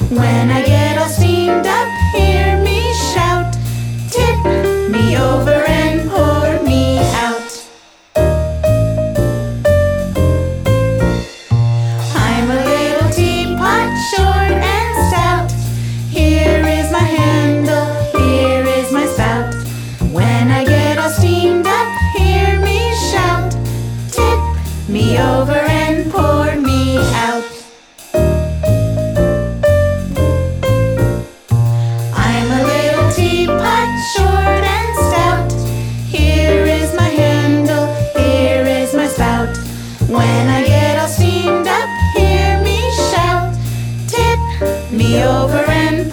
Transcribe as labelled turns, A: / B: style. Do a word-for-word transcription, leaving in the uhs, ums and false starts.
A: When I get all steamed up, hear me shout, tip me over and pour me out. I'm a little teapot, short and stout. Here is my handle, here is my spout. When I get all steamed up, hear me shout, tip me over and pour me out. I'm a little teapot, short and stout. Here is my handle, here is my spout. When I get all steamed up, hear me shout, tip me over and